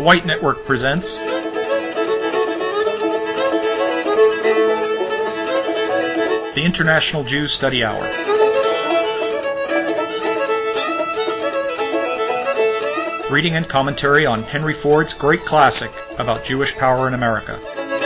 White Network presents the International Jew Study Hour. Reading and commentary on Henry Ford's great classic about Jewish power in America.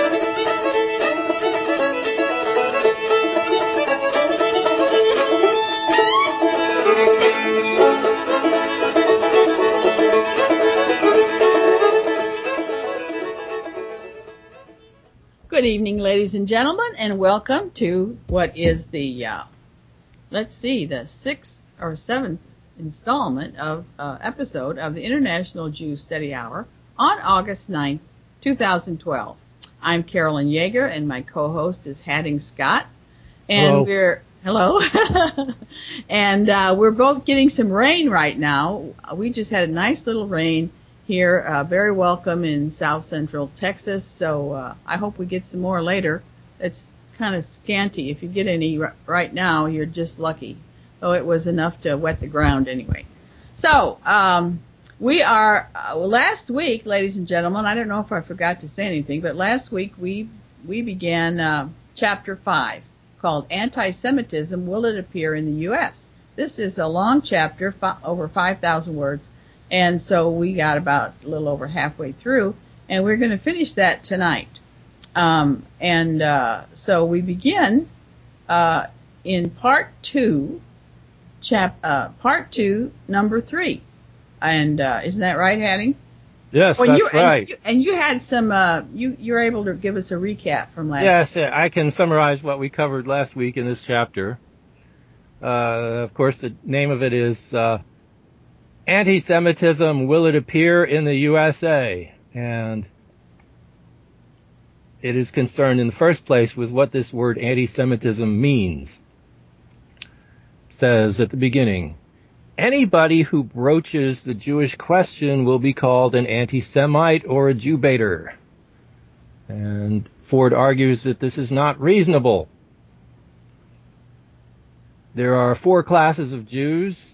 Good evening, ladies and gentlemen, and welcome to what is the, the sixth or seventh installment of episode of the International Jew Study Hour on August 9th, 2012. I'm Carolyn Yeager, and my co-host is Hadding Scott. And Hello. And we're both getting some rain right now. We just had a nice little rain here, very welcome in South Central Texas, so I hope we get some more later. It's kind of scanty. If you get any right now, you're just lucky. So it was enough to wet the ground anyway. So we are, last week, ladies and gentlemen, I don't know if I forgot to say anything, but last week we began Chapter 5 called Anti-Semitism, Will It Appear in the U.S.? This is a long chapter, over 5,000 words. And so we got about a little over halfway through, and we're going to finish that tonight. So we begin in part 2, number 3. And isn't that right, Hadding? Yes, that's right. And you had some, you're able to give us a recap from last week. Yes, I can summarize what we covered last week in this chapter. Of course, the name of it is Anti-Semitism, Will It Appear in the USA? And it is concerned in the first place with what this word anti-Semitism means. It says at the beginning, anybody who broaches the Jewish question will be called an anti-Semite or a Jew-baiter. And Ford argues that this is not reasonable. There are 4 classes of Jews.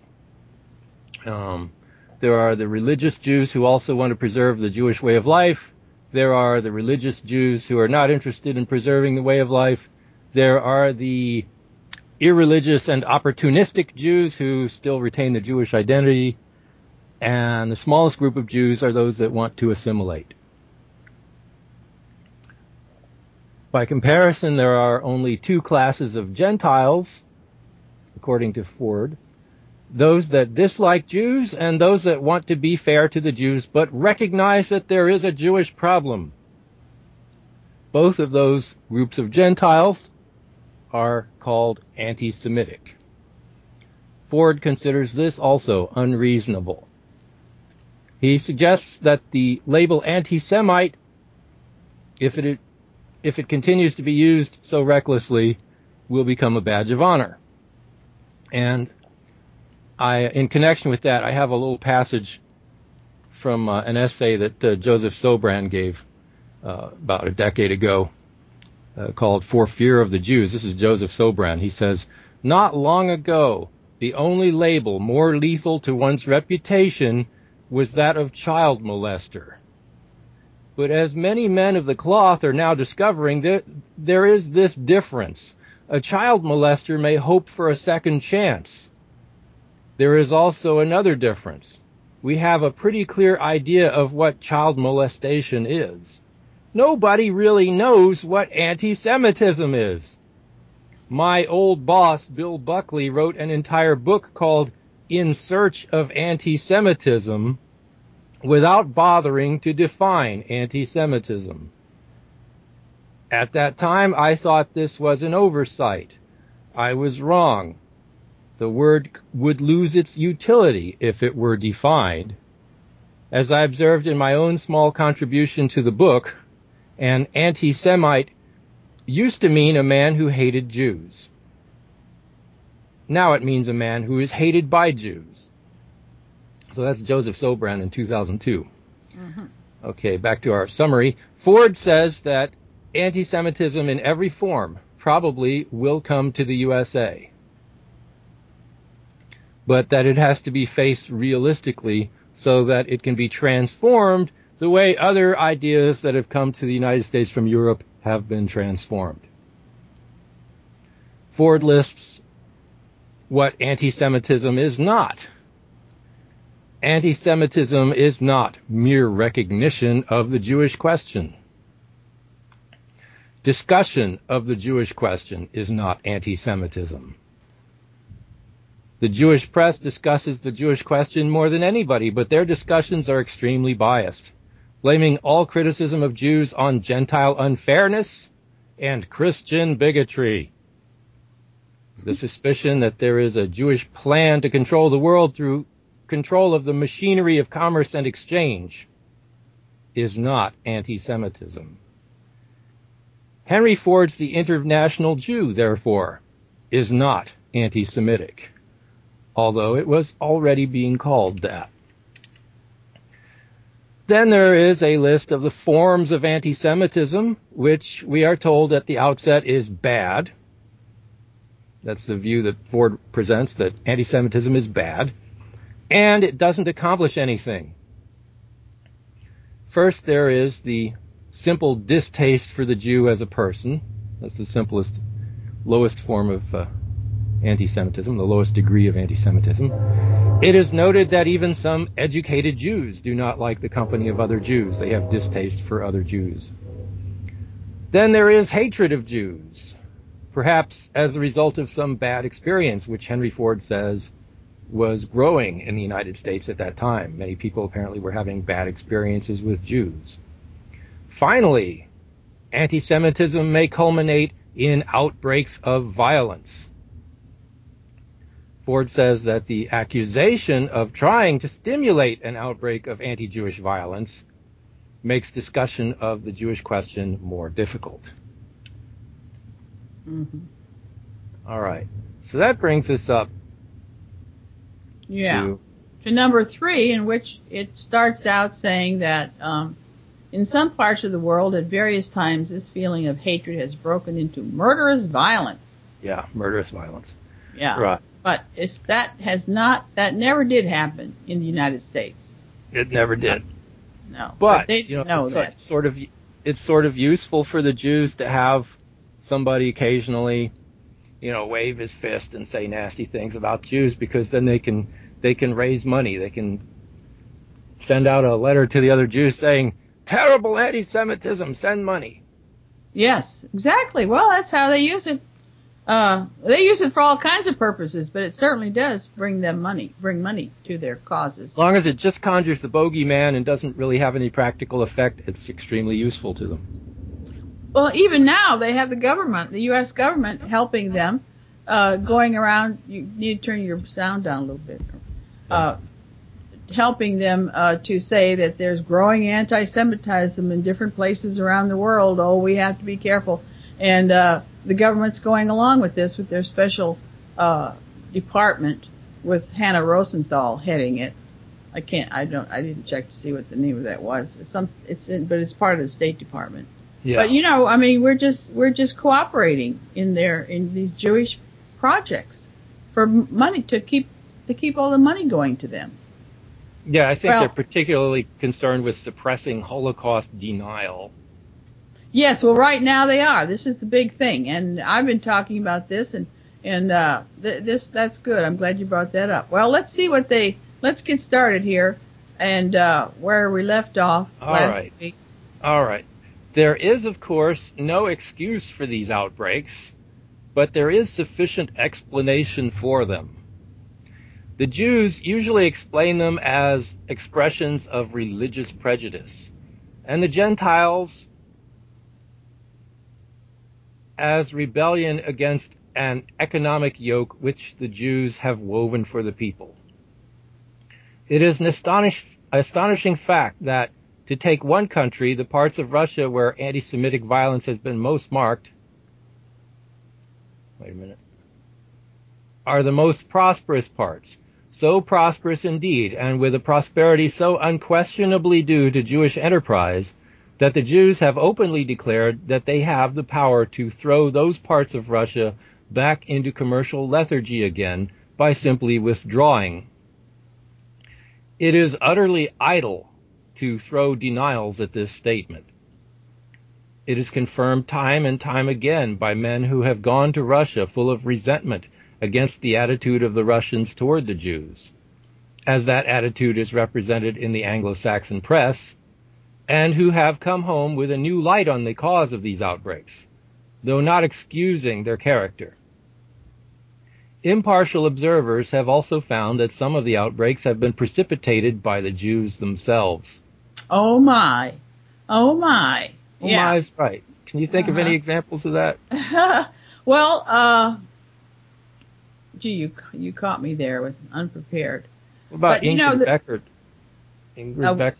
There are the religious Jews who also want to preserve the Jewish way of life. There are the religious Jews who are not interested in preserving the way of life. There are the irreligious and opportunistic Jews who still retain the Jewish identity. And the smallest group of Jews are those that want to assimilate. By comparison, there are only 2 classes of Gentiles, according to Ford. Those that dislike Jews and those that want to be fair to the Jews but recognize that there is a Jewish problem. Both of those groups of Gentiles are called anti-Semitic. Ford considers this also unreasonable. He suggests that the label anti-Semite, if it continues to be used so recklessly, will become a badge of honor. And in connection with that, I have a little passage from an essay that Joseph Sobran gave about a decade ago called For Fear of the Jews. This is Joseph Sobran. He says, not long ago, the only label more lethal to one's reputation was that of child molester. But as many men of the cloth are now discovering, there is this difference. A child molester may hope for a second chance. There is also another difference. We have a pretty clear idea of what child molestation is. Nobody really knows what anti-Semitism is. My old boss, Bill Buckley, wrote an entire book called In Search of Anti-Semitism without bothering to define anti-Semitism. At that time, I thought this was an oversight. I was wrong. The word would lose its utility if it were defined. As I observed in my own small contribution to the book, an anti-Semite used to mean a man who hated Jews. Now it means a man who is hated by Jews. So that's Joseph Sobran in 2002. Mm-hmm. Okay, back to our summary. Ford says that anti-Semitism in every form probably will come to the USA, but that it has to be faced realistically so that it can be transformed the way other ideas that have come to the United States from Europe have been transformed. Ford lists what anti-Semitism is not. Anti-Semitism is not mere recognition of the Jewish question. Discussion of the Jewish question is not anti-Semitism. The Jewish press discusses the Jewish question more than anybody, but their discussions are extremely biased, blaming all criticism of Jews on Gentile unfairness and Christian bigotry. The suspicion that there is a Jewish plan to control the world through control of the machinery of commerce and exchange is not anti-Semitism. Henry Ford's The International Jew, therefore, is not anti-Semitic, although it was already being called that. Then there is a list of the forms of anti-Semitism, which we are told at the outset is bad. That's the view that Ford presents, that anti-Semitism is bad, and it doesn't accomplish anything. First, there is the simple distaste for the Jew as a person. That's the simplest, lowest form of anti-Semitism, the lowest degree of anti-Semitism. It is noted that even some educated Jews do not like the company of other Jews. They have distaste for other Jews. Then there is hatred of Jews, perhaps as a result of some bad experience, which Henry Ford says was growing in the United States at that time. Many people apparently were having bad experiences with Jews. Finally, anti-Semitism may culminate in outbreaks of violence. Ford says that the accusation of trying to stimulate an outbreak of anti-Jewish violence makes discussion of the Jewish question more difficult. Mm-hmm. All right. So that brings us up to number 3, in which it starts out saying that in some parts of the world at various times this feeling of hatred has broken into murderous violence. Yeah, murderous violence. Yeah. Right. But that never did happen in the United States. It never did. No. But they know that. It's sort of useful for the Jews to have somebody occasionally, wave his fist and say nasty things about Jews, because then they can raise money. They can send out a letter to the other Jews saying, terrible anti-Semitism, send money. Yes, exactly. Well, that's how they use it. They use it for all kinds of purposes, but it certainly does bring money to their causes. As long as it just conjures the bogeyman and doesn't really have any practical effect, it's extremely useful to them. Well, even now they have the U.S. government helping them, going around. You need to turn your sound down a little bit. Helping them to say that there's growing anti-Semitism in different places around the world. Oh, we have to be careful. And the government's going along with this with their special department with Hannah Rosenthal heading it. I didn't check to see what the name of that was. But it's part of the State Department. Yeah. But we're just cooperating in these Jewish projects for money to keep all the money going to them. Yeah, I think they're particularly concerned with suppressing Holocaust denial. Yes, well, right now they are. This is the big thing, and I've been talking about this, and that's good. I'm glad you brought that up. Well, let's get started here, and where we left off last week. All right. There is, of course, no excuse for these outbreaks, but there is sufficient explanation for them. The Jews usually explain them as expressions of religious prejudice, and the Gentiles as rebellion against an economic yoke which the Jews have woven for the people. It is an astonishing fact that, to take one country, the parts of Russia where anti-Semitic violence has been most marked, are the most prosperous parts. So prosperous indeed, and with a prosperity so unquestionably due to Jewish enterprise, that the Jews have openly declared that they have the power to throw those parts of Russia back into commercial lethargy again by simply withdrawing. It is utterly idle to throw denials at this statement. It is confirmed time and time again by men who have gone to Russia full of resentment against the attitude of the Russians toward the Jews, as that attitude is represented in the Anglo-Saxon press, and who have come home with a new light on the cause of these outbreaks, though not excusing their character. Impartial observers have also found that some of the outbreaks have been precipitated by the Jews themselves. Oh my. Oh my. Oh Yeah. my is right. Can you think of any examples of that? Well, gee, you caught me there with unprepared. What about But, you know, Ingrid Beckert? Ingrid Beckert.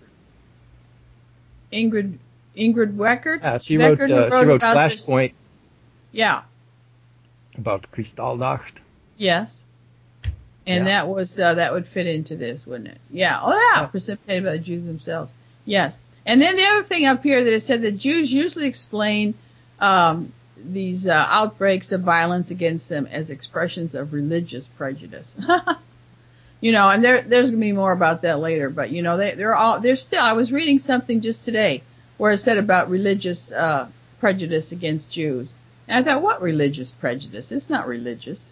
Ingrid Beckert? Yeah, she Beckert, wrote Flashpoint. Yeah. About Kristallnacht. Yes. And Yeah. that would fit into this, wouldn't it? Yeah. Oh yeah, precipitated by the Jews themselves. Yes. And then the other thing up here that it said that Jews usually explain these outbreaks of violence against them as expressions of religious prejudice. You know, and there's going to be more about that later, but you know, they're still, I was reading something just today where it said about religious prejudice against Jews. And I thought, what religious prejudice? It's not religious.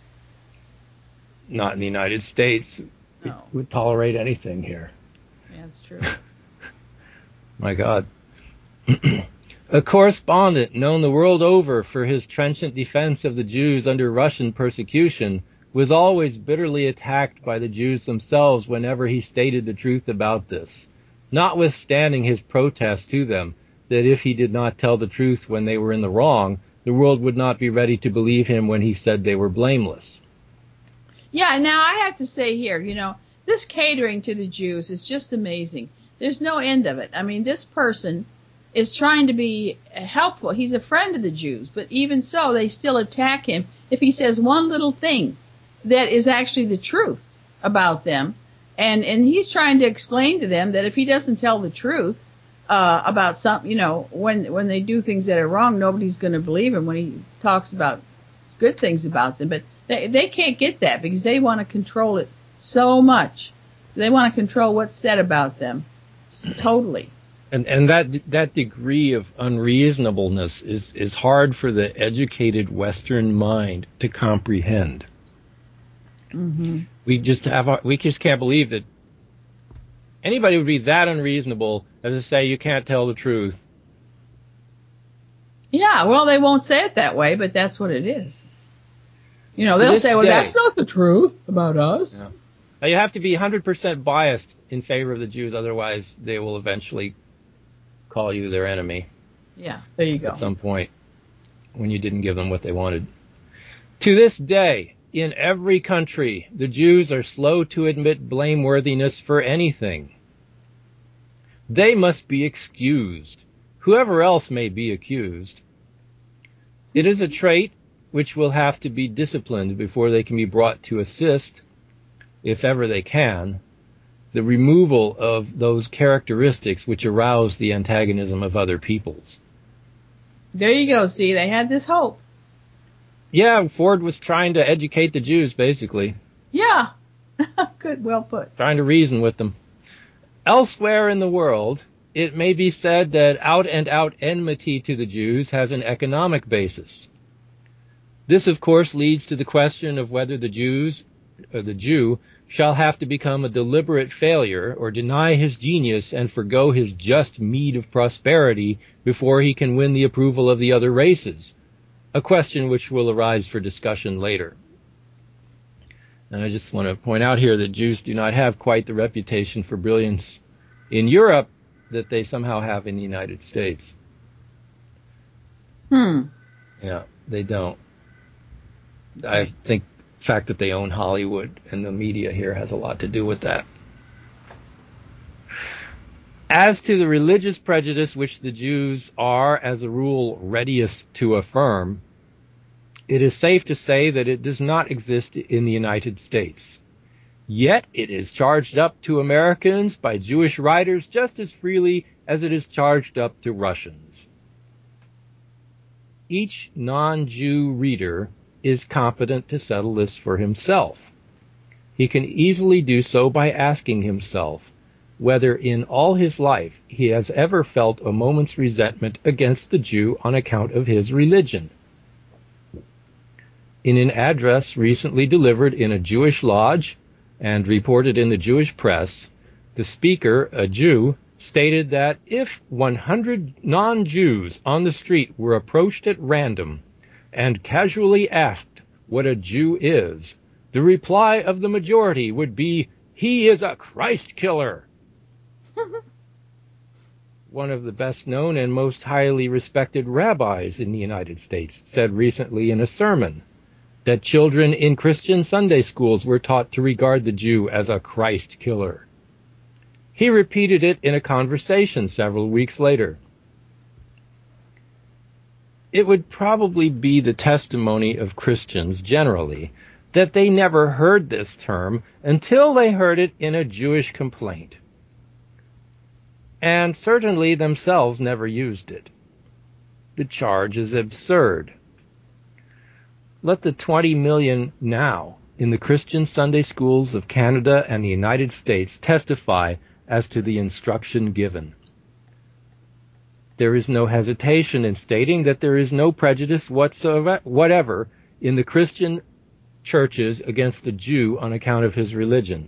Not in the United States. No. We would tolerate anything here. Yeah, that's true. My God. A correspondent known the world over for his trenchant defense of the Jews under Russian persecution was always bitterly attacked by the Jews themselves whenever he stated the truth about this, notwithstanding his protest to them that if he did not tell the truth when they were in the wrong, the world would not be ready to believe him when he said they were blameless. Yeah, now I have to say here, you know, this catering to the Jews is just amazing. There's no end of it. I mean, this person is trying to be helpful. He's a friend of the Jews, but even so, they still attack him if he says one little thing that is actually the truth about them. And he's trying to explain to them that if he doesn't tell the truth, about some, you know, when they do things that are wrong, nobody's going to believe him when he talks about good things about them. But they can't get that because they want to control it so much. They want to control what's said about them totally. And that degree of unreasonableness is hard for the educated Western mind to comprehend. Mm-hmm. We just can't believe that anybody would be that unreasonable as to say you can't tell the truth. Yeah, well, they won't say it that way, but that's what it is. You know, they'll say, well, that's not the truth about us. Yeah. Now, you have to be 100% biased in favor of the Jews, otherwise they will eventually call you their enemy. Yeah, there you go. At some point, when you didn't give them what they wanted. To this day, in every country, the Jews are slow to admit blameworthiness for anything. They must be excused, whoever else may be accused. It is a trait which will have to be disciplined before they can be brought to assist, if ever they can, the removal of those characteristics which arouse the antagonism of other peoples. There you go. See, they had this hope. Yeah, Ford was trying to educate the Jews, basically. Yeah. Good, well put. Trying to reason with them. Elsewhere in the world, it may be said that out-and-out enmity to the Jews has an economic basis. This, of course, leads to the question of whether the Jew shall have to become a deliberate failure or deny his genius and forgo his just meed of prosperity before he can win the approval of the other races, a question which will arise for discussion later. And I just want to point out here that Jews do not have quite the reputation for brilliance in Europe that they somehow have in the United States. Yeah, they don't. I think the fact that they own Hollywood and the media here has a lot to do with that. As to the religious prejudice which the Jews are, as a rule, readiest to affirm, it is safe to say that it does not exist in the United States. Yet it is charged up to Americans by Jewish writers just as freely as it is charged up to Russians. Each non-Jew reader is competent to settle this for himself. He can easily do so by asking himself, whether in all his life he has ever felt a moment's resentment against the Jew on account of his religion. In an address recently delivered in a Jewish lodge and reported in the Jewish press, the speaker, a Jew, stated that if 100 non-Jews on the street were approached at random and casually asked what a Jew is, the reply of the majority would be, "He is a Christ killer." One of the best known and most highly respected rabbis in the United States said recently in a sermon that children in Christian Sunday schools were taught to regard the Jew as a Christ killer. He repeated it in a conversation several weeks later. It would probably be the testimony of Christians generally that they never heard this term until they heard it in a Jewish complaint, and certainly themselves never used it. The charge is absurd. Let the 20 million now in the Christian Sunday schools of Canada and the United States testify as to the instruction given. There is no hesitation in stating that there is no prejudice whatever in the Christian churches against the Jew on account of his religion.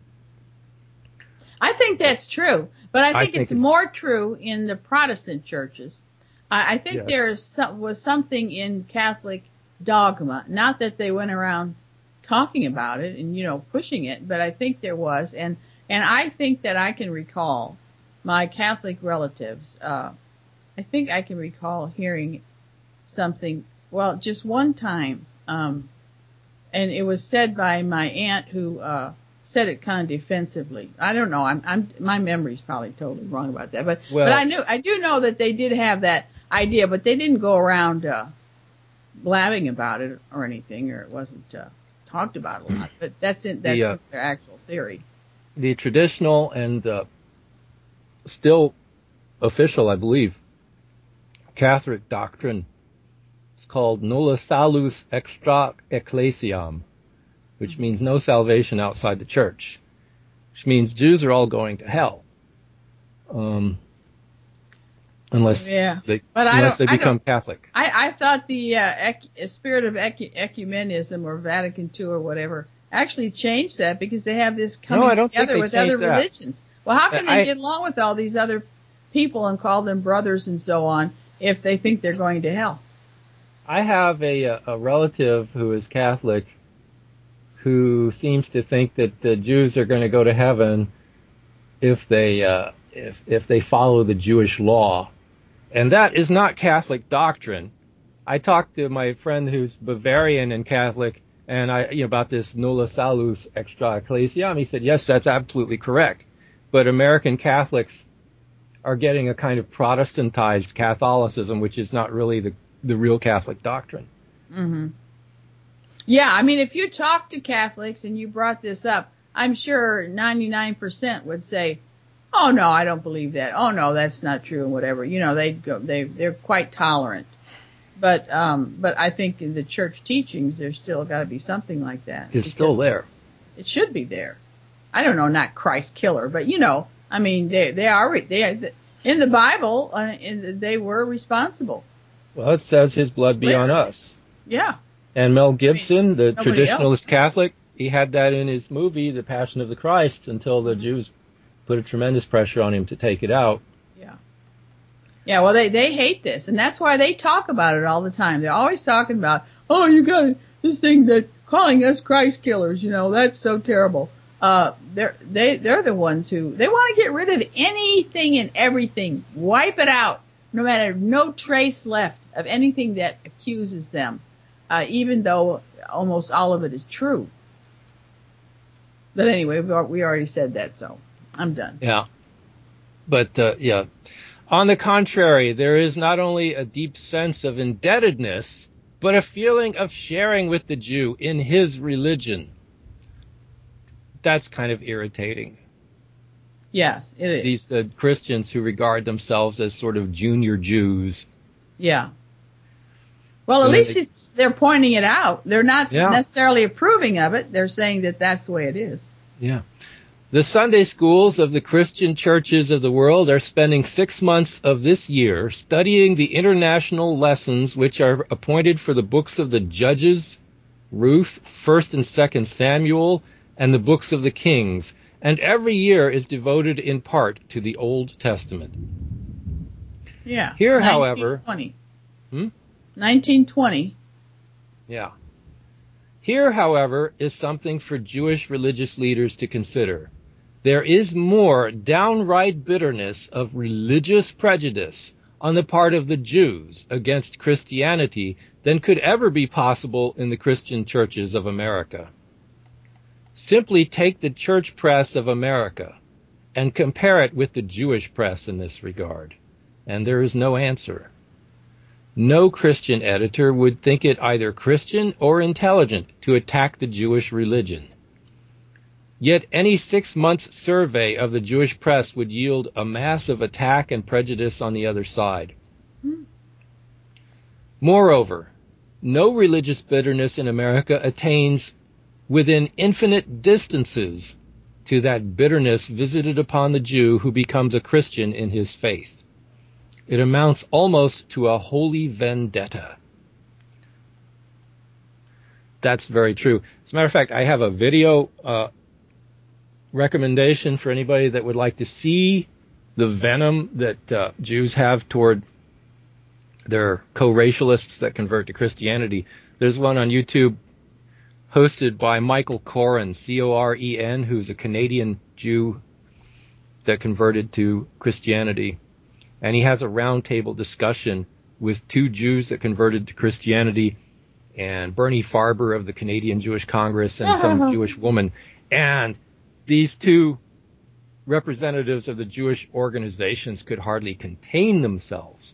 I think that's true, but I think it's more true in the Protestant churches. I think yes. was something in Catholic dogma, not that they went around talking about it and, pushing it, but I think there was, and I think that I can recall my Catholic relatives, I think I can recall hearing something, well, just one time, and it was said by my aunt who, said it kind of defensively. I don't know. My memory's probably totally wrong about that, but I do know that they did have that idea, but they didn't go around, blabbing about it or anything, or it wasn't, talked about a lot, but that's their actual theory. The traditional and, still official, I believe, Catholic doctrine is called nulla salus extra ecclesiam, which means no salvation outside the church, which means Jews are all going to hell, unless they become Catholic. I thought the spirit of ecumenism or Vatican II or whatever actually changed that, because they have this coming together with other religions. Well, how can they get along with all these other people and call them brothers and so on if they think they're going to hell? I have a relative who is Catholic who seems to think that the Jews are going to go to heaven if they follow the Jewish law. And that is not Catholic doctrine. I talked to my friend who's Bavarian and Catholic, and about this nulla salus extra ecclesiam. He said, yes, that's absolutely correct. But American Catholics are getting a kind of Protestantized Catholicism, which is not really the real Catholic doctrine. Mm-hmm. Yeah, I mean, if you talk to Catholics and you brought this up, I'm sure 99% would say, oh no, I don't believe that. Oh no, that's not true, and whatever. They're quite tolerant. But I think in the church teachings, there's still got to be something like that. It's still there. It should be there. I don't know, not Christ killer, but I mean, they are in the Bible, they were responsible. Well, it says his blood be on us. Yeah. And Mel Gibson, the traditionalist Catholic, he had that in his movie, The Passion of the Christ, until the Jews put a tremendous pressure on him to take it out. Yeah. Yeah, well, they hate this, and that's why they talk about it all the time. They're always talking about, oh, you got this thing that calling us Christ killers, that's so terrible. They're the ones who, they want to get rid of anything and everything, wipe it out, no trace left of anything that accuses them, even though almost all of it is true. But anyway, we already said that, so I'm done. Yeah. But, on the contrary, there is not only a deep sense of indebtedness, but a feeling of sharing with the Jew in his religion. That's kind of irritating. Yes, it is. These Christians who regard themselves as sort of junior Jews. Yeah. Well, at least they're pointing it out. They're not necessarily approving of it. They're saying that that's the way it is. Yeah. The Sunday schools of the Christian churches of the world are spending 6 months of this year studying the international lessons which are appointed for the books of the Judges, Ruth, 1st and 2nd Samuel, and the books of the Kings, and every year is devoted in part to the Old Testament. Yeah. Here, however... 1920. Yeah. Here, however, is something for Jewish religious leaders to consider. There is more downright bitterness of religious prejudice on the part of the Jews against Christianity than could ever be possible in the Christian churches of America. Simply take the church press of America and compare it with the Jewish press in this regard, and there is no answer. No Christian editor would think it either Christian or intelligent to attack the Jewish religion. Yet any 6 months survey of the Jewish press would yield a mass of attack and prejudice on the other side. Moreover, no religious bitterness in America attains within infinite distances to that bitterness visited upon the Jew who becomes a Christian in his faith. It amounts almost to a holy vendetta. That's very true. As a matter of fact, I have a video recommendation for anybody that would like to see the venom that Jews have toward their co-racialists that convert to Christianity. There's one on YouTube hosted by Michael Coren, C-O-R-E-N, who's a Canadian Jew that converted to Christianity. And he has a roundtable discussion with 2 Jews that converted to Christianity and Bernie Farber of the Canadian Jewish Congress and some Jewish woman. And these 2 representatives of the Jewish organizations could hardly contain themselves.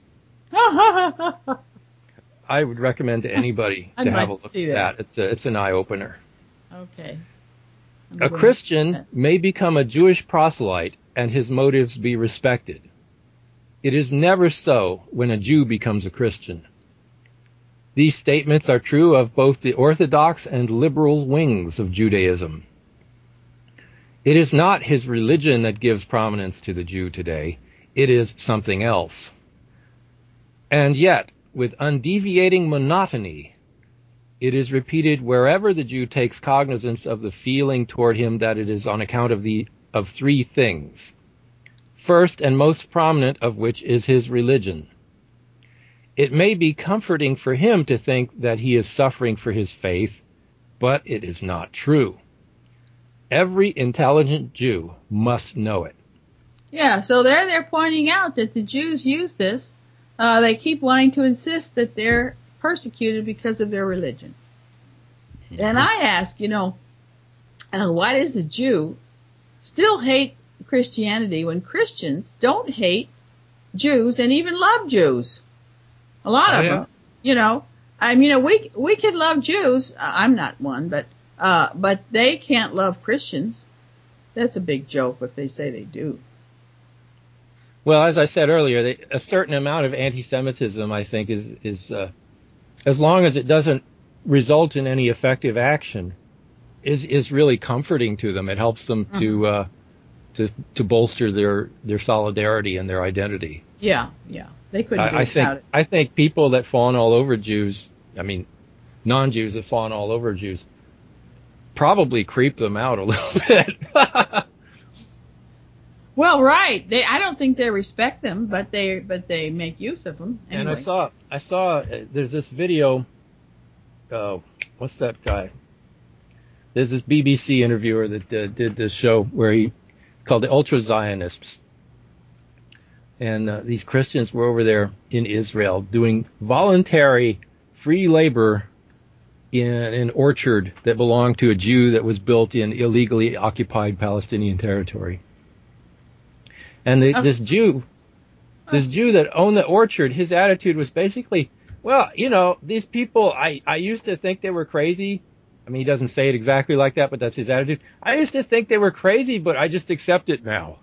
I would recommend to anybody to have a look at that. It's an eye-opener. Okay. A Christian may become a Jewish proselyte and his motives be respected. It is never so when a Jew becomes a Christian. These statements are true of both the Orthodox and liberal wings of Judaism. It is not his religion that gives prominence to the Jew today. It is something else. And yet, with undeviating monotony, it is repeated wherever the Jew takes cognizance of the feeling toward him that it is on account of 3 things. First and most prominent of which is his religion. It may be comforting for him to think that he is suffering for his faith, but it is not true. Every intelligent Jew must know it. Yeah, so they're pointing out that the Jews use this. They keep wanting to insist that they're persecuted because of their religion. And I ask, why does the Jew still hate Christianity when Christians don't hate Jews and even love Jews? A lot of them, we can love Jews. I'm not one, but they can't love Christians. That's a big joke if they say they do. Well, as I said earlier, a certain amount of anti-Semitism, I think, is as long as it doesn't result in any effective action, is really comforting to them. It helps them to bolster their solidarity and their identity. Yeah. They couldn't do without it. I think people that fawn all over Jews, non-Jews that fawn all over Jews, probably creep them out a little bit. Well, right. I don't think they respect them, but they make use of them. Anyway. And I saw there's this video. What's that guy? There's this BBC interviewer that did this show where he called the Ultra Zionists, and these Christians were over there in Israel doing voluntary free labor in an orchard that belonged to a Jew that was built in illegally occupied Palestinian territory. And this Jew that owned the orchard, his attitude was basically, well, these people, I used to think they were crazy. He doesn't say it exactly like that, but that's his attitude. I used to think they were crazy, but I just accept it now.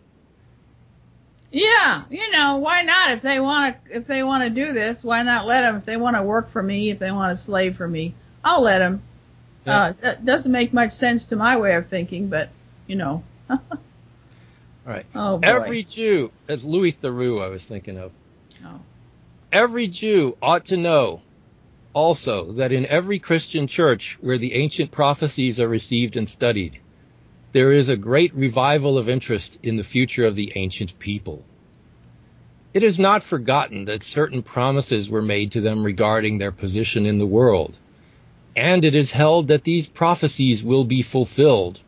Yeah, why not? If they want to do this, why not let them? If they want to work for me, if they want to slave for me, I'll let them. Yeah. That doesn't make much sense to my way of thinking, but All right. Oh, boy. Every Jew, that's Louis Theroux I was thinking of. Oh. Every Jew ought to know also that in every Christian church where the ancient prophecies are received and studied, there is a great revival of interest in the future of the ancient people. It is not forgotten that certain promises were made to them regarding their position in the world, and it is held that these prophecies will be fulfilled.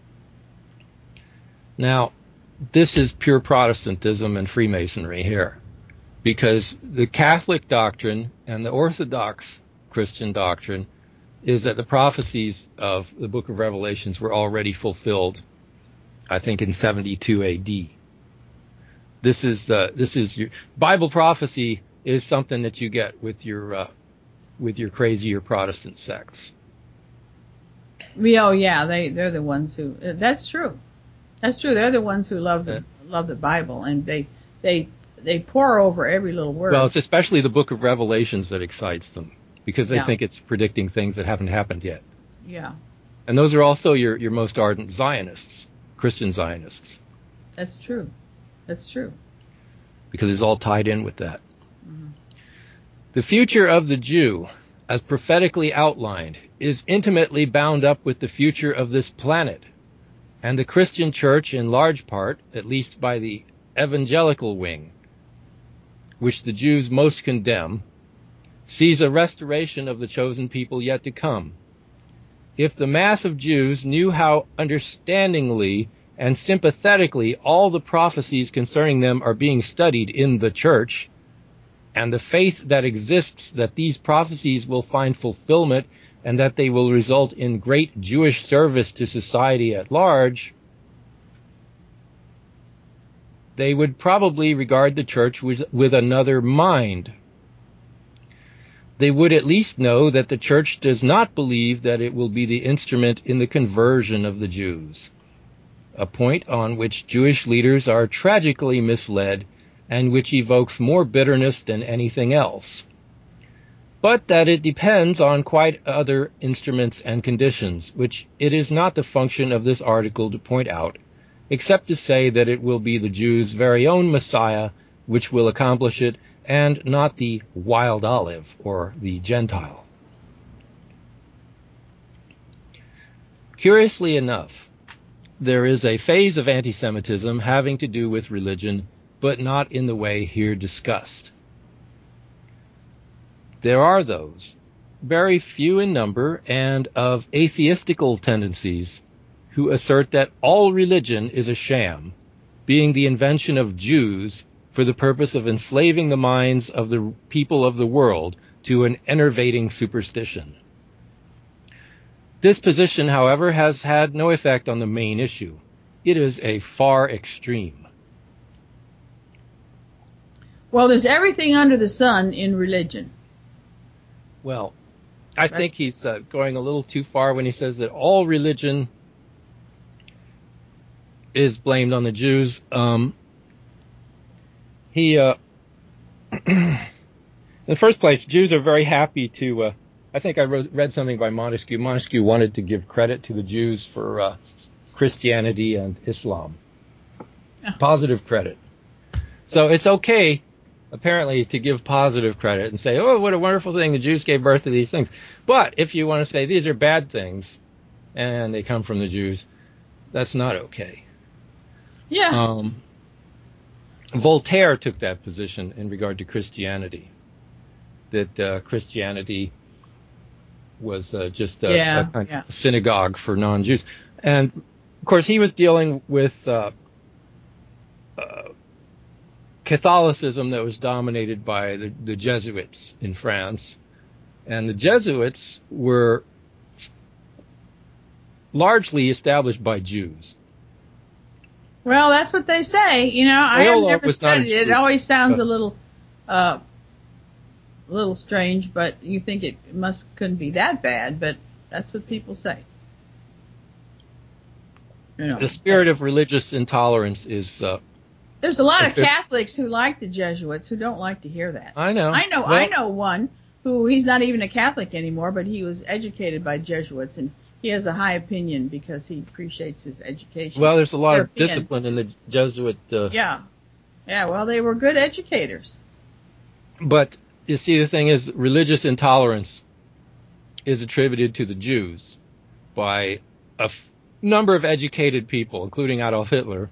Now, this is pure Protestantism and Freemasonry here, because the Catholic doctrine and the Orthodox Christian doctrine is that the prophecies of the book of Revelations were already fulfilled, I think, in 72 AD. This is your Bible prophecy is something that you get with your crazier Protestant sects. Oh, yeah, they're the ones who. That's true. That's true. They're the ones who love the Bible, and they pore over every little word. Well, it's especially the book of Revelations that excites them, because they think it's predicting things that haven't happened yet. Yeah. And those are also your most ardent Zionists, Christian Zionists. That's true. That's true. Because it's all tied in with that. Mm-hmm. The future of the Jew, as prophetically outlined, is intimately bound up with the future of this planet. And the Christian church, in large part, at least by the evangelical wing, which the Jews most condemn, sees a restoration of the chosen people yet to come. If the mass of Jews knew how understandingly and sympathetically all the prophecies concerning them are being studied in the church, and the faith that exists that these prophecies will find fulfillment and that they will result in great Jewish service to society at large, they would probably regard the church with another mind. They would at least know that the church does not believe that it will be the instrument in the conversion of the Jews, a point on which Jewish leaders are tragically misled and which evokes more bitterness than anything else. But that it depends on quite other instruments and conditions, which it is not the function of this article to point out, except to say that it will be the Jews' very own Messiah which will accomplish it, and not the wild olive or the Gentile. Curiously enough, there is a phase of anti-Semitism having to do with religion, but not in the way here discussed. There are those, very few in number and of atheistical tendencies, who assert that all religion is a sham, being the invention of Jews for the purpose of enslaving the minds of the people of the world to an enervating superstition. This position, however, has had no effect on the main issue. It is a far extreme. Well, there's everything under the sun in religion. Well, I think he's going a little too far when he says that all religion is blamed on the Jews. In the first place, Jews are very happy to, I think I read something by Montesquieu. Montesquieu wanted to give credit to the Jews for Christianity and Islam. Positive credit. So it's okay, apparently, to give positive credit and say, oh, what a wonderful thing, the Jews gave birth to these things. But if you want to say these are bad things, and they come from the Jews, that's not okay. Yeah. Voltaire took that position in regard to Christianity, that Christianity was just a kind of synagogue for non-Jews. And, of course, he was dealing with Catholicism that was dominated by the Jesuits in France. And the Jesuits were largely established by Jews. Well, that's what they say. You know, I have never studied it. It always sounds a little strange, but you think it couldn't be that bad, but that's what people say. You know, the spirit of religious intolerance is... there's a lot of Catholics who like the Jesuits who don't like to hear that. I know. I know one who, he's not even a Catholic anymore, but he was educated by Jesuits, and He has a high opinion because he appreciates his education. Well, there's a lot European. of discipline in the Jesuit. Yeah. Well, they were good educators. But you see, the thing is, religious intolerance is attributed to the Jews by a number of educated people, including Adolf Hitler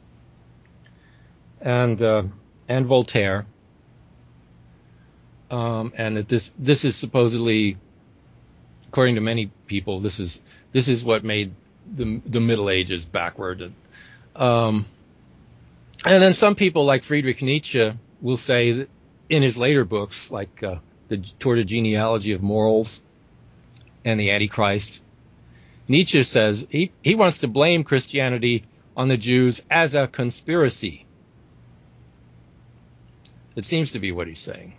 and Voltaire, and that this is supposedly, according to many people, this is what made the Middle Ages backward. And then some people like Friedrich Nietzsche will say that in his later books, like Toward a Genealogy of Morals and the Antichrist, Nietzsche says he wants to blame Christianity on the Jews as a conspiracy. It seems to be what he's saying.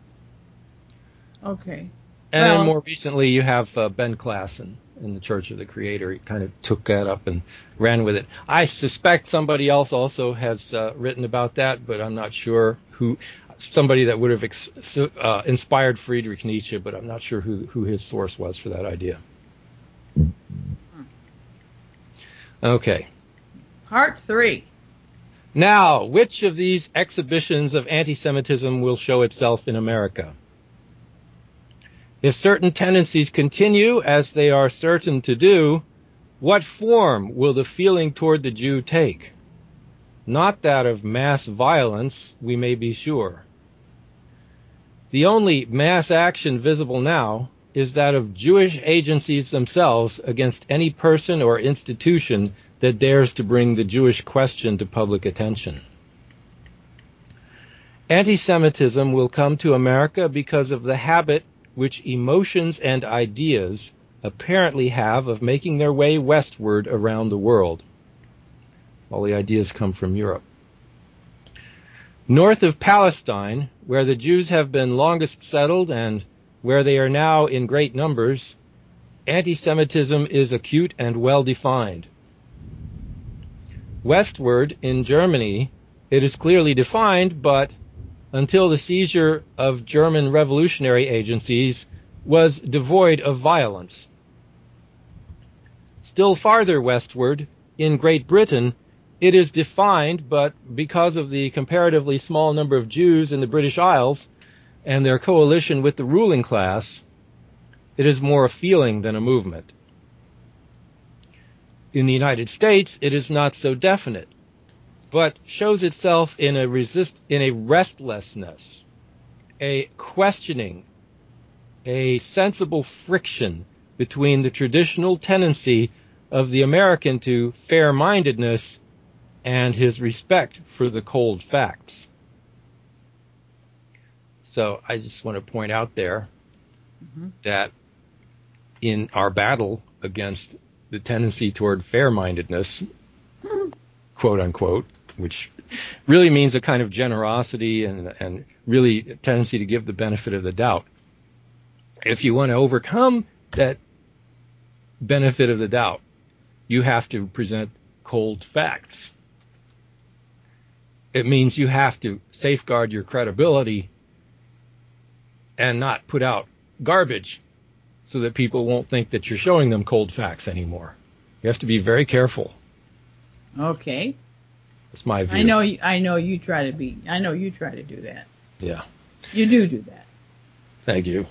Okay. And then more recently, you have Ben Klassen in the Church of the Creator. He kind of took that up and ran with it. I suspect somebody else also has written about that, but I'm not sure who. Somebody that would have inspired Friedrich Nietzsche, but I'm not sure who his source was for that idea. Okay. Part 3. Now, which of these exhibitions of anti-Semitism will show itself in America? If certain tendencies continue, as they are certain to do, what form will the feeling toward the Jew take? Not that of mass violence, we may be sure. The only mass action visible now is that of Jewish agencies themselves against any person or institution that dares to bring the Jewish question to public attention. Anti-Semitism will come to America because of the habit which emotions and ideas apparently have of making their way westward around the world. All the ideas come from Europe. North of Palestine, where the Jews have been longest settled and where they are now in great numbers, anti-Semitism is acute and well-defined. Westward, in Germany, it is clearly defined, but until the seizure of German revolutionary agencies, was devoid of violence. Still farther westward, in Great Britain, it is defined, but because of the comparatively small number of Jews in the British Isles and their coalition with the ruling class, it is more a feeling than a movement. In the United States, it is not so definite, but shows itself in a restlessness, a questioning, a sensible friction between the traditional tendency of the American to fair-mindedness and his respect for the cold facts. So I just want to point out there that in our battle against the tendency toward fair-mindedness, quote unquote, which really means a kind of generosity and really a tendency to give the benefit of the doubt. If you want to overcome that benefit of the doubt, you have to present cold facts. It means you have to safeguard your credibility and not put out garbage so that people won't think that you're showing them cold facts anymore. You have to be very careful. Okay. That's my view. I know you try to do that. Yeah. You do that. Thank you.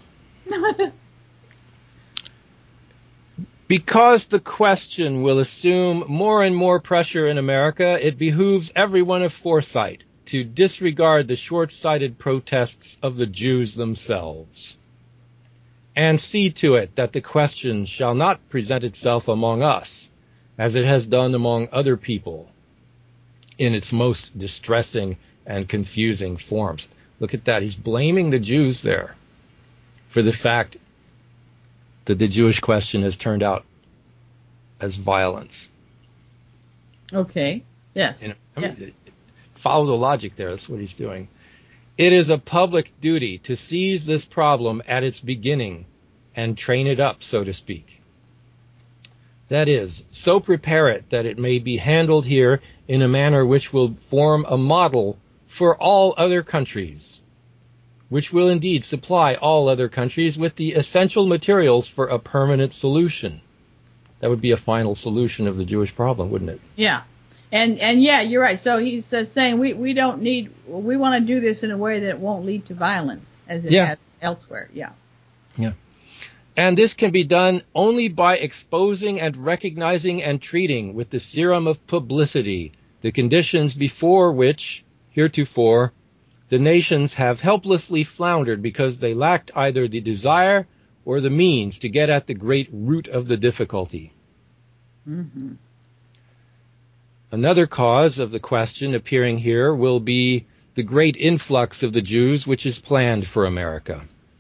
Because the question will assume more and more pressure in America, it behooves everyone of foresight to disregard the short-sighted protests of the Jews themselves, and see to it that the question shall not present itself among us, as it has done among other people, in its most distressing and confusing forms. Look at that. He's blaming the Jews there for the fact that the Jewish question has turned out as violence. Okay. Yes. Yes. Follow the logic there. That's what he's doing. It is a public duty to seize this problem at its beginning and train it up, so to speak. That is, so prepare it that it may be handled here in a manner which will form a model for all other countries, which will indeed supply all other countries with the essential materials for a permanent solution. That would be a final solution of the Jewish problem, wouldn't it? Yeah. And yeah, you're right. So he's saying we want to do this in a way that won't lead to violence as it has elsewhere. Yeah. Yeah. And this can be done only by exposing and recognizing and treating with the serum of publicity the conditions before which, heretofore, the nations have helplessly floundered because they lacked either the desire or the means to get at the great root of the difficulty. Mm-hmm. Another cause of the question appearing here will be the great influx of the Jews which is planned for America.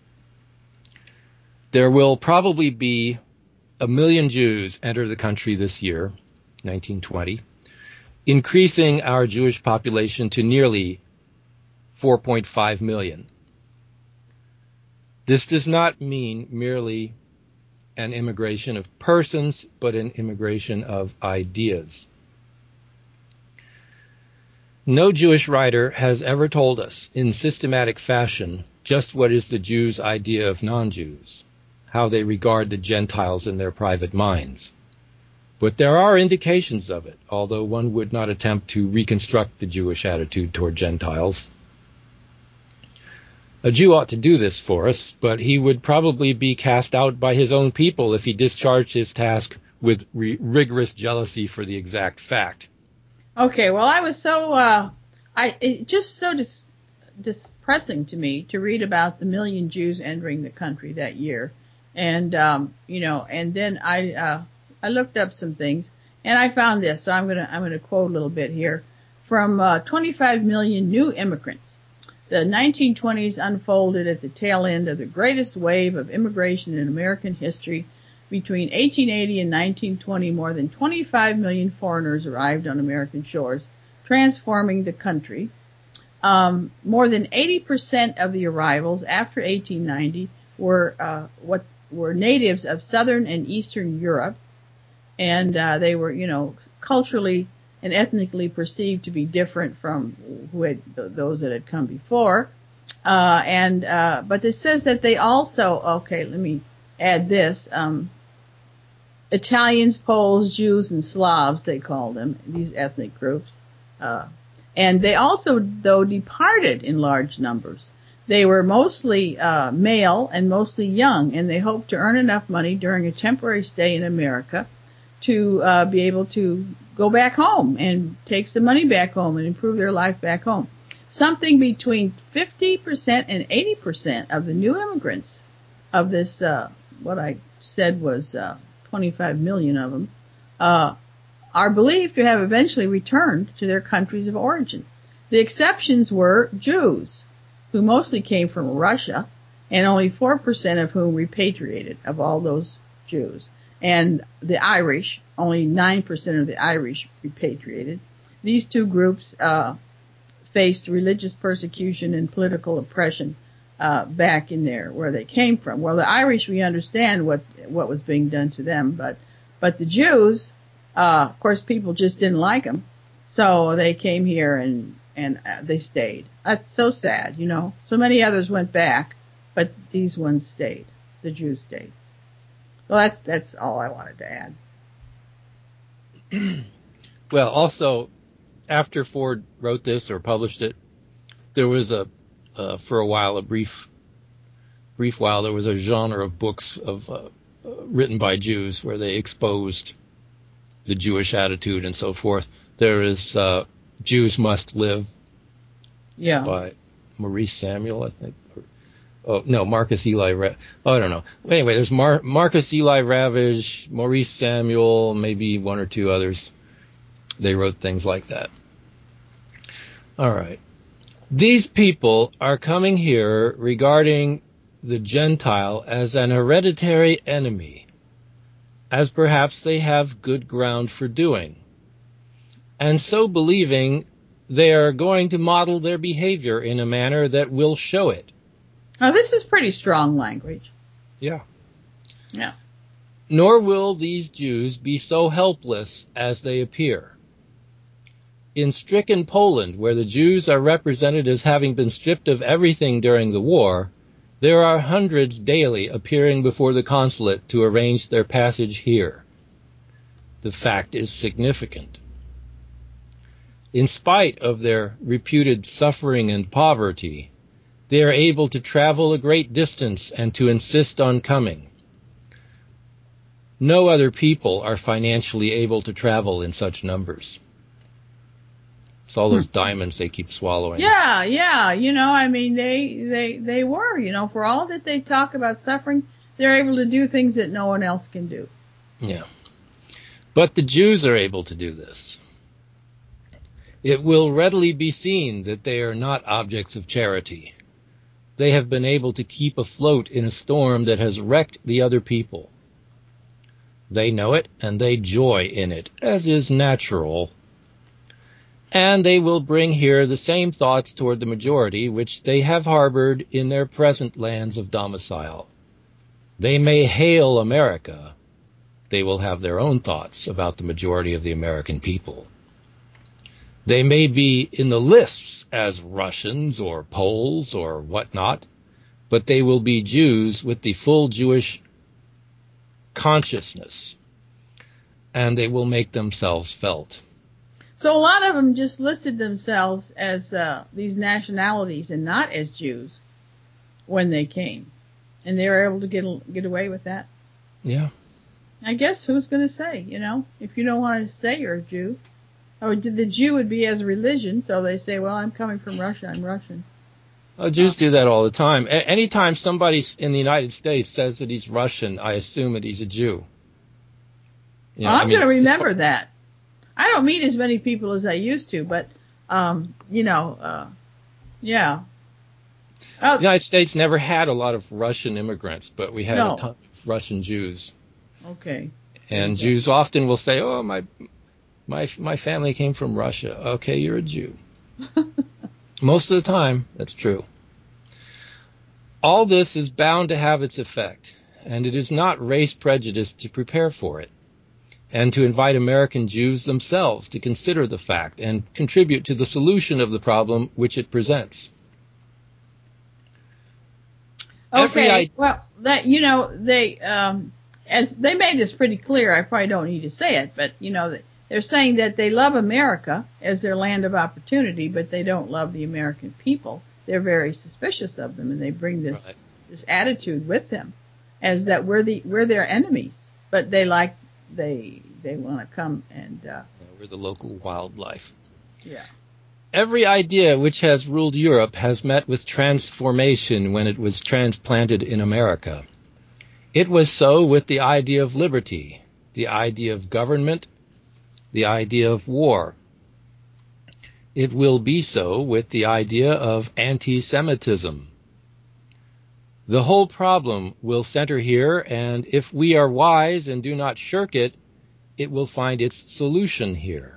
There will probably be 1 million Jews enter the country this year, 1920, increasing our Jewish population to nearly 4.5 million. This does not mean merely an immigration of persons, but an immigration of ideas. No Jewish writer has ever told us in systematic fashion just what is the Jews' idea of non-Jews, how they regard the Gentiles in their private minds. But there are indications of it, although one would not attempt to reconstruct the Jewish attitude toward Gentiles. A Jew ought to do this for us, but he would probably be cast out by his own people if he discharged his task with rigorous jealousy for the exact fact. Okay, well, I was so, it just so depressing to me to read about the 1 million Jews entering the country that year. And, and then I looked up some things and I found this. So I'm going to quote a little bit here from, 25 million new immigrants. The 1920s unfolded at the tail end of the greatest wave of immigration in American history. Between 1880 and 1920, more than 25 million foreigners arrived on American shores, transforming the country. More than 80% of the arrivals after 1890 were natives of Southern and Eastern Europe, and they were, culturally and ethnically perceived to be different from those that had come before. But it says that they also, okay, let me add this, Italians, Poles, Jews, and Slavs, they call them, these ethnic groups. And they also, though, departed in large numbers. They were mostly male and mostly young, and they hoped to earn enough money during a temporary stay in America to be able to go back home and take some money back home and improve their life back home. Something between 50% and 80% of the new immigrants of this, what I said was 25 million of them, are believed to have eventually returned to their countries of origin. The exceptions were Jews, who mostly came from Russia, and only 4% of whom repatriated of all those Jews. And the Irish, only 9% of the Irish repatriated. These two groups faced religious persecution and political oppression back in there where they came from. Well, the Irish, we understand what was being done to them, but the Jews, of course, people just didn't like them, so they came here and they stayed. That's so sad, So many others went back, but these ones stayed. The Jews stayed. Well, that's all I wanted to add. Well, also, after Ford wrote this or published it, there was for a while, a brief while, there was a genre of books written by Jews where they exposed the Jewish attitude and so forth. There is Jews Must Live by Maurice Samuel, I think. Marcus Eli Ravage. I don't know. Anyway, there's Marcus Eli Ravage, Maurice Samuel, maybe one or two others. They wrote things like that. All right. These people are coming here regarding the Gentile as an hereditary enemy, as perhaps they have good ground for doing. And so believing, they are going to model their behavior in a manner that will show it. Now, this is pretty strong language. Yeah. Yeah. Nor will these Jews be so helpless as they appear. In stricken Poland, where the Jews are represented as having been stripped of everything during the war, there are hundreds daily appearing before the consulate to arrange their passage here. The fact is significant. In spite of their reputed suffering and poverty, they are able to travel a great distance and to insist on coming. No other people are financially able to travel in such numbers. It's all those diamonds they keep swallowing. Yeah. I mean, they were, for all that they talk about suffering, they're able to do things that no one else can do. Yeah. But the Jews are able to do this. It will readily be seen that they are not objects of charity. They have been able to keep afloat in a storm that has wrecked the other people. They know it, and they joy in it, as is natural. And they will bring here the same thoughts toward the majority which they have harbored in their present lands of domicile. They may hail America. They will have their own thoughts about the majority of the American people. They may be in the lists as Russians or Poles or whatnot, but they will be Jews with the full Jewish consciousness, and they will make themselves felt. So a lot of them just listed themselves as these nationalities and not as Jews when they came, and they were able to get away with that. Yeah. I guess who's going to say, if you don't want to say you're a Jew. Or the Jew would be as a religion, so they say, well, I'm coming from Russia, I'm Russian. Jews do that all the time. Anytime somebody in the United States says that he's Russian, I assume that he's a Jew. I'm going to remember that. I don't meet as many people as I used to, but, yeah. The United States never had a lot of Russian immigrants, but we had a ton of Russian Jews. Okay. And Jews often will say, oh, my family came from Russia. Okay, you're a Jew. Most of the time, that's true. All this is bound to have its effect, and it is not race prejudice to prepare for it, and to invite American Jews themselves to consider the fact and contribute to the solution of the problem which it presents. Okay, well, that as they made this pretty clear, I probably don't need to say it, but they're saying that they love America as their land of opportunity, but they don't love the American people. They're very suspicious of them, and they bring this attitude with them, as that we're their enemies. But they want to come and we're the local wildlife. Yeah. Every idea which has ruled Europe has met with transformation when it was transplanted in America. It was so with the idea of liberty, the idea of government, the idea of war. It will be so with the idea of anti-Semitism. The whole problem will center here, and if we are wise and do not shirk it, it will find its solution here.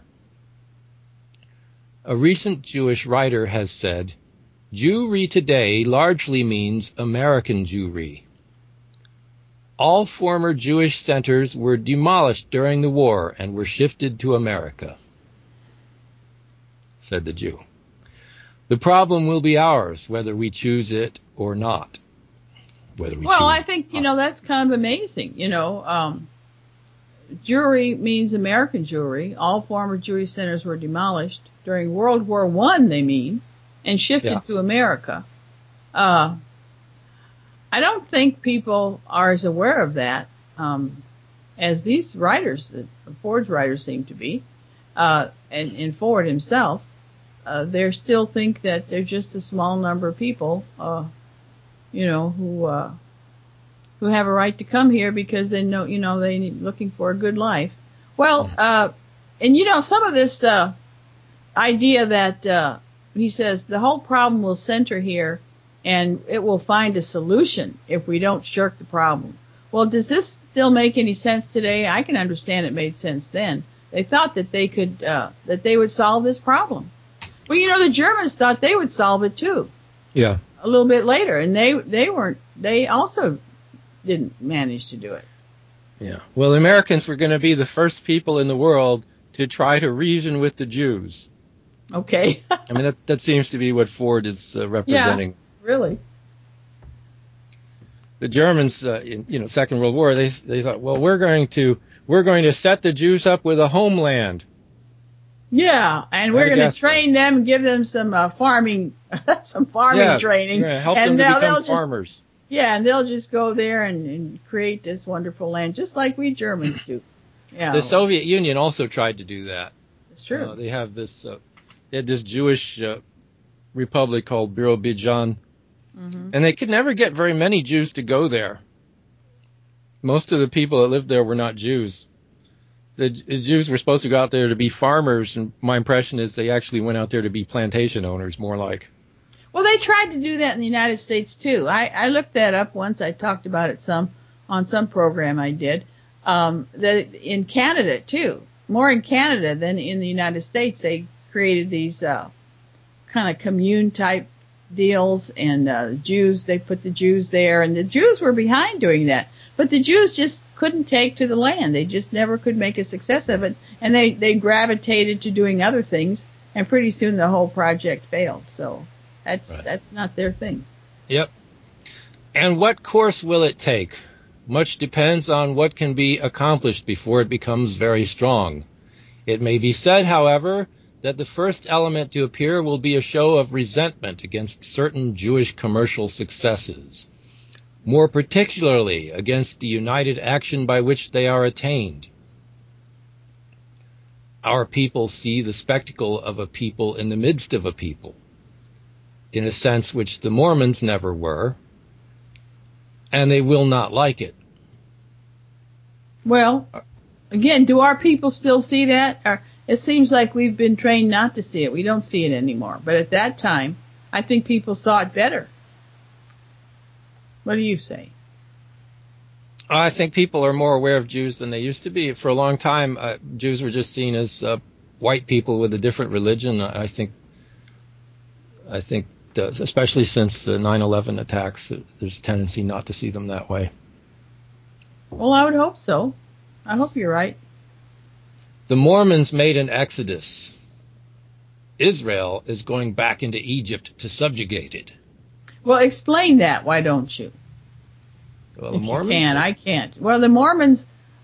A recent Jewish writer has said, Jewry today largely means American Jewry. All former Jewish centers were demolished during the war and were shifted to America, said the Jew. The problem will be ours, whether we choose it or not. I think, that's kind of amazing. Jewry means American Jewry. All former Jewish centers were demolished during World War I, they mean, and shifted to America. I don't think people are as aware of that as these writers, Ford's writers seem to be, and Ford himself. They still think that they're just a small number of people, who have a right to come here because they know, they're looking for a good life. Well, and some of this idea that he says the whole problem will center here, and it will find a solution if we don't shirk the problem. Well, does this still make any sense today? I can understand it made sense then. They thought that they could, that they would solve this problem. Well, the Germans thought they would solve it too. Yeah. A little bit later, and they also didn't manage to do it. Yeah. Well, the Americans were going to be the first people in the world to try to reason with the Jews. Okay. I mean, that seems to be what Ford is representing. Yeah, really. The Germans, in Second World War, they thought, well, we're going to set the Jews up with a homeland. Yeah, and we're going to train them, give them some farming, training, we're going to help them to become farmers. And they'll just go there and create this wonderful land, just like we Germans do. Yeah. The Soviet Union also tried to do that. It's true. They had this Jewish republic called Birobidzhan, and they could never get very many Jews to go there. Most of the people that lived there were not Jews. The Jews were supposed to go out there to be farmers, and my impression is they actually went out there to be plantation owners, more like. Well, they tried to do that in the United States, too. I looked that up once. I talked about it on some program I did. That in Canada, too. More in Canada than in the United States. They created these kind of commune-type deals, and Jews, they put the Jews there, and the Jews were behind doing that. But the Jews just couldn't take to the land. They just never could make a success of it. And they gravitated to doing other things. And pretty soon the whole project failed. So that's not their thing. Yep. And what course will it take? Much depends on what can be accomplished before it becomes very strong. It may be said, however, that the first element to appear will be a show of resentment against certain Jewish commercial successes, more particularly against the united action by which they are attained. Our people see the spectacle of a people in the midst of a people, in a sense which the Mormons never were, and they will not like it. Well, again, do our people still see that? Or it seems like we've been trained not to see it. We don't see it anymore. But at that time, I think people saw it better. What do you say? I think people are more aware of Jews than they used to be. For a long time, Jews were just seen as white people with a different religion. I think, especially since the 9/11 attacks, there's a tendency not to see them that way. Well, I would hope so. I hope you're right. The Mormons made an exodus. Israel is going back into Egypt to subjugate it. Well, explain that. Why don't you? Well, if you can, I can't. Well, the Mormons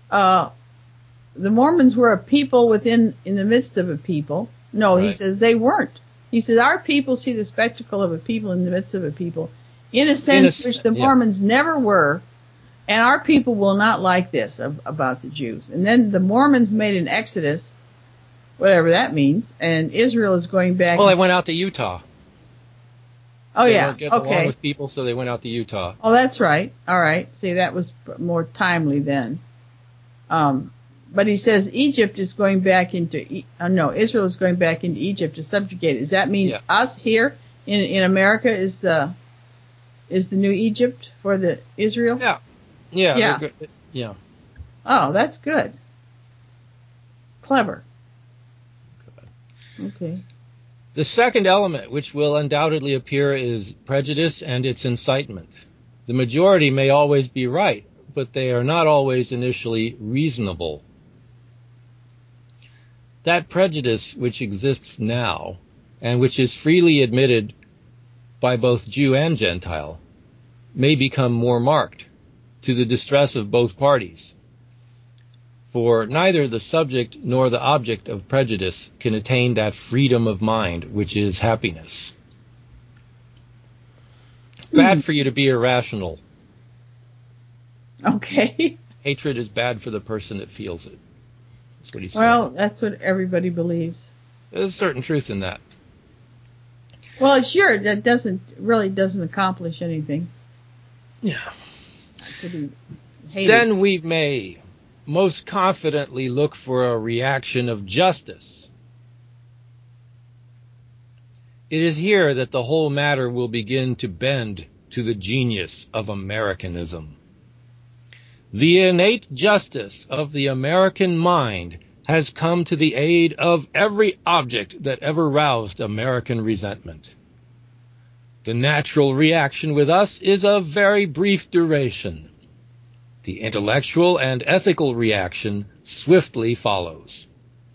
were a people in the midst of a people. No, right. He says they weren't. He says our people see the spectacle of a people in the midst of a people, in a sense which the Mormons never were, and our people will not like this about the Jews. And then the Mormons made an exodus, whatever that means, and Israel is going back. Well, they went out to Utah. Oh, they yeah. weren't getting along with people, so they went out to Utah. Oh, that's right. All right. See, that was more timely then. But he says Egypt is going back into, Israel is going back into Egypt to subjugate it. Does that mean us here in America is the new Egypt for the Israel? Yeah. Yeah. Yeah. Oh, that's good. Clever. Okay. The second element, which will undoubtedly appear, is prejudice and its incitement. The majority may always be right, but they are not always initially reasonable. That prejudice which exists now, and which is freely admitted by both Jew and Gentile, may become more marked, to the distress of both parties. For neither the subject nor the object of prejudice can attain that freedom of mind which is happiness. Bad for you to be irrational. Okay. Hatred is bad for the person that feels it. That's what he's saying. Well, that's what everybody believes. There's a certain truth in that. Well, sure, that doesn't accomplish anything. Yeah. To be hated. Then we may most confidently look for a reaction of justice. It is here that the whole matter will begin to bend to the genius of Americanism. The innate justice of the American mind has come to the aid of every object that ever roused American resentment. The natural reaction with us is of very brief duration. The intellectual and ethical reaction swiftly follows.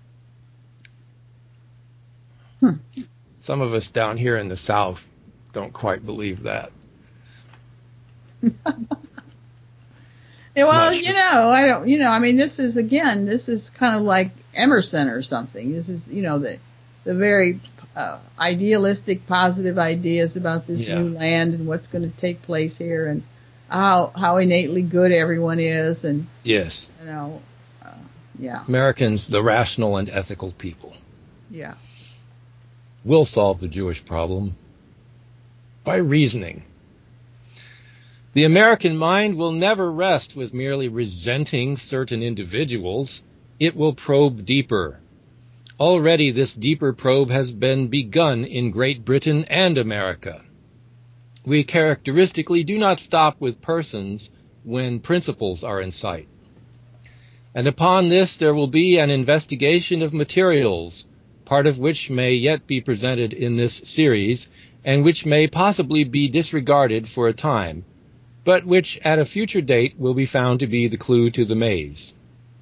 Some of us down here in the South don't quite believe that. Well, Not sure. I don't, I mean, this is kind of like Emerson or something. This is, the very idealistic, positive ideas about this new land and what's going to take place here, and how innately good everyone is, and yes, yeah. Americans, the rational and ethical people, will solve the Jewish problem by reasoning. The American mind will never rest with merely resenting certain individuals. It will probe deeper. Already this deeper probe has been begun in Great Britain and America. We characteristically do not stop with persons when principles are in sight. And upon this there will be an investigation of materials, part of which may yet be presented in this series, and which may possibly be disregarded for a time, but which at a future date will be found to be the clue to the maze.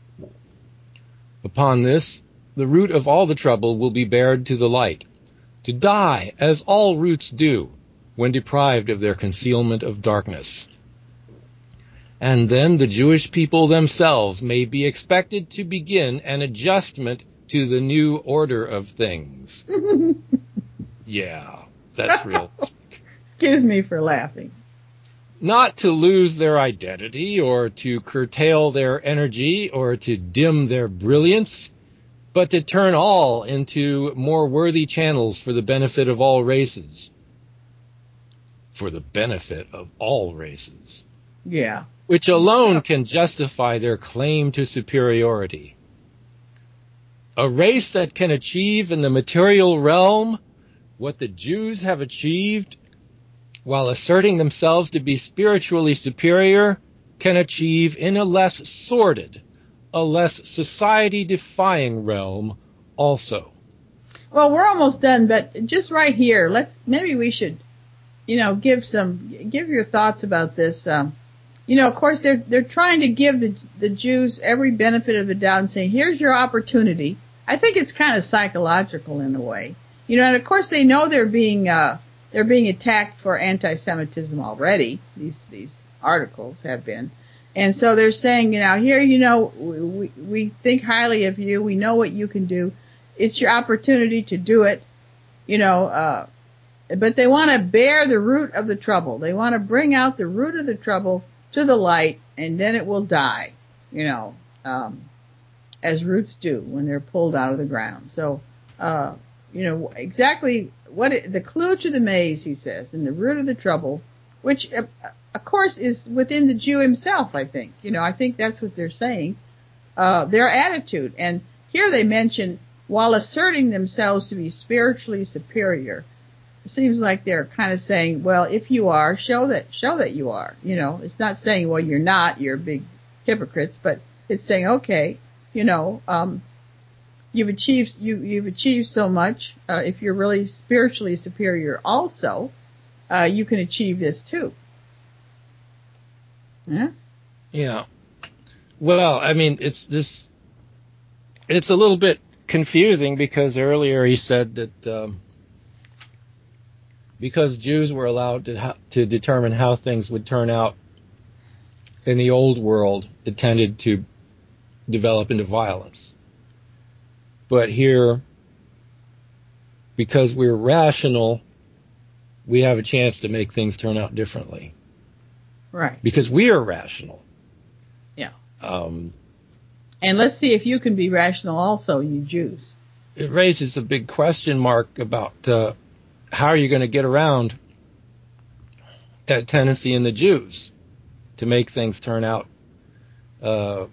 Upon this, the root of all the trouble will be bared to the light, to die as all roots do when deprived of their concealment of darkness. And then the Jewish people themselves may be expected to begin an adjustment to the new order of things. Yeah, that's real. Excuse me for laughing. Not to lose their identity or to curtail their energy or to dim their brilliance, but to turn all into more worthy channels for the benefit of all races. For the benefit of all races. Yeah. Which alone can justify their claim to superiority. A race that can achieve in the material realm what the Jews have achieved while asserting themselves to be spiritually superior can achieve in a less sordid, a less society-defying realm also. Well, we're almost done, but just right here, maybe we should, give your thoughts about this. Of course, they're trying to give the Jews every benefit of the doubt and saying, here's your opportunity. I think it's kind of psychological in a way. And of course they know they're being attacked for anti-Semitism already. These articles have been. And so they're saying, here, we think highly of you. We know what you can do. It's your opportunity to do it, but they want to bear the root of the trouble. They want to bring out the root of the trouble to the light, and then it will die, as roots do when they're pulled out of the ground. So, exactly the clue to the maze, he says, and the root of the trouble, which, of course, is within the Jew himself, I think. I think that's what they're saying, their attitude. And here they mention, while asserting themselves to be spiritually superior. It seems like they're kind of saying, well, if you are, show that you are. It's not saying, well, you're not, you're big hypocrites, but it's saying, okay, you've achieved so much. If you're really spiritually superior also, you can achieve this too. Yeah? Yeah. Well, I mean, it's a little bit confusing because earlier he said that, because Jews were allowed to determine how things would turn out in the old world, it tended to develop into violence. But here, because we're rational, we have a chance to make things turn out differently. Right. Because we are rational. Yeah. And let's see if you can be rational also, you Jews. It raises a big question mark about how are you going to get around that tendency in the Jews to make things turn out the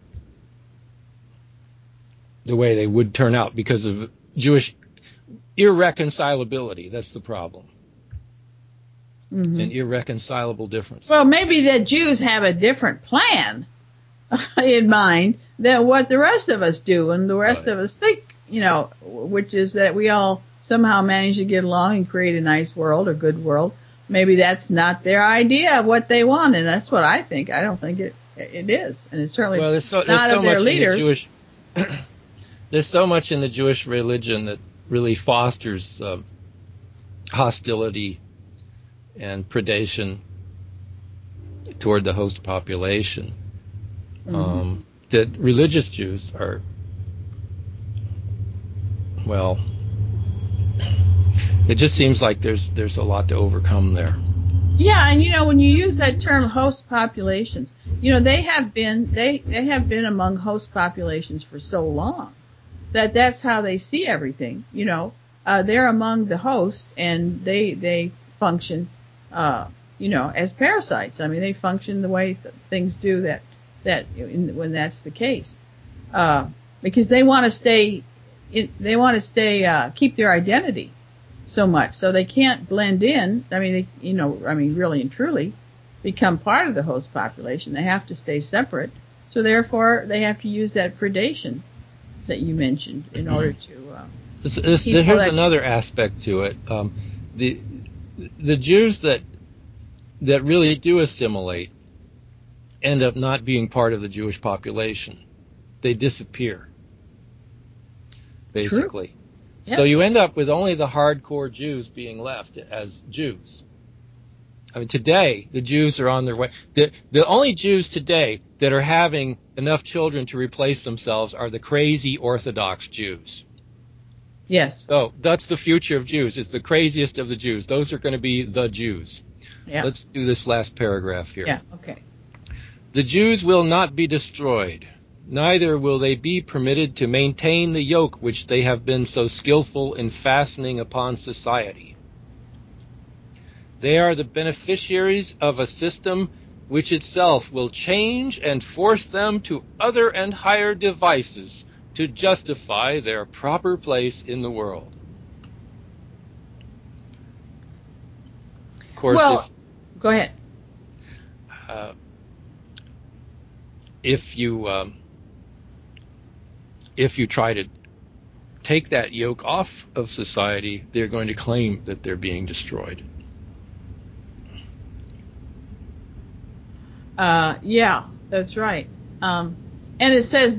way they would turn out because of Jewish irreconcilability. That's the problem. Mm-hmm. An irreconcilable difference. Well, maybe the Jews have a different plan in mind than what the rest of us do and the rest of us think, which is that we all somehow manage to get along and create a nice world, a good world. Maybe that's not their idea of what they want, and that's what I think. I don't think it is, and it's certainly there's so of their leaders. There's so much in the Jewish religion that really fosters hostility and predation toward the host population. that religious Jews are, well, it just seems like there's a lot to overcome there. Yeah, and when you use that term host populations, they have been among host populations for so long that's how they see everything. They're among the host, and they function, as parasites. I mean, they function the way things do when that's the case, because they want to stay, keep their identity so much, so they can't blend in. I mean, really and truly become part of the host population. They have to stay separate. So therefore, they have to use that predation that you mentioned in order to. Here's another aspect to it. The Jews that really do assimilate end up not being part of the Jewish population. They disappear, basically. True. Yes. So you end up with only the hardcore Jews being left as Jews. I mean, today, the Jews are on their way. The only Jews today that are having enough children to replace themselves are the crazy Orthodox Jews. Yes. So that's the future of Jews. It's the craziest of the Jews. Those are going to be the Jews. Yeah. Let's do this last paragraph here. Yeah, okay. The Jews will not be destroyed. Neither will they be permitted to maintain the yoke which they have been so skillful in fastening upon society. They are the beneficiaries of a system which itself will change and force them to other and higher devices to justify their proper place in the world. Of course, go ahead. If you try to take that yoke off of society, they're going to claim that they're being destroyed. Yeah, that's right. And it says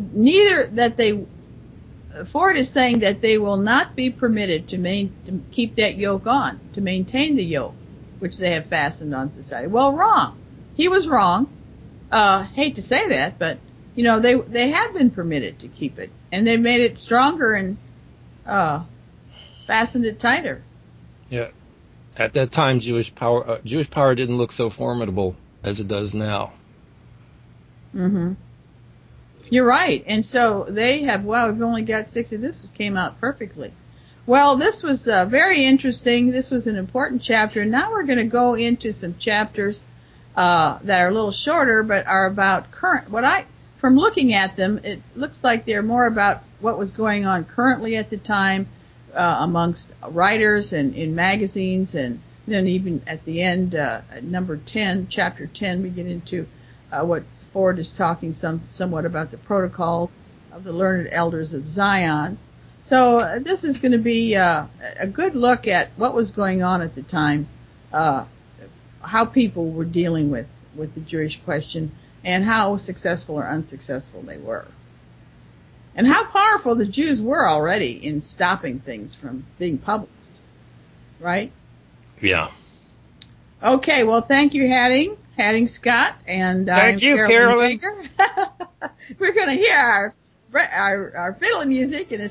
Ford is saying that they will not be permitted to keep that yoke on, to maintain the yoke, which they have fastened on society. Well, wrong. He was wrong. Hate to say that, but they have been permitted to keep it, and they made it stronger and fastened it tighter. Yeah, at that time, Jewish power didn't look so formidable as it does now. Mm-hmm. You're right, and so they have. Well, we've only got 60. This came out perfectly. Well, this was very interesting. This was an important chapter. Now we're going to go into some chapters that are a little shorter, but are about current. From looking at them, it looks like they're more about what was going on currently at the time amongst writers and in magazines, and then even at the end, number 10, chapter 10, we get into what Ford is talking somewhat about the protocols of the learned elders of Zion. So this is going to be a good look at what was going on at the time, how people were dealing with the Jewish question, and how successful or unsuccessful they were. And how powerful the Jews were already in stopping things from being published. Right? Yeah. Okay, well, thank you, Hatting Scott, and thank you, Carolyn. We're going to hear our fiddle music in a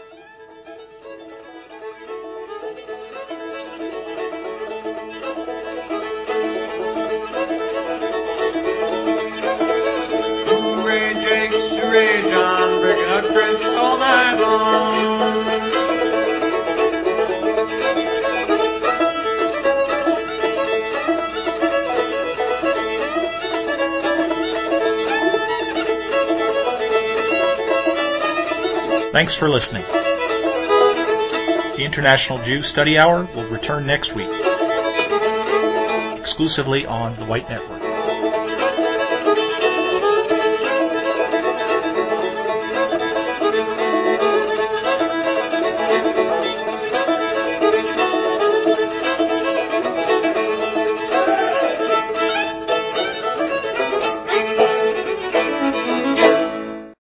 John, bringing up drinks all night long. Thanks for listening. The International Jew Study Hour will return next week, exclusively on the White Network.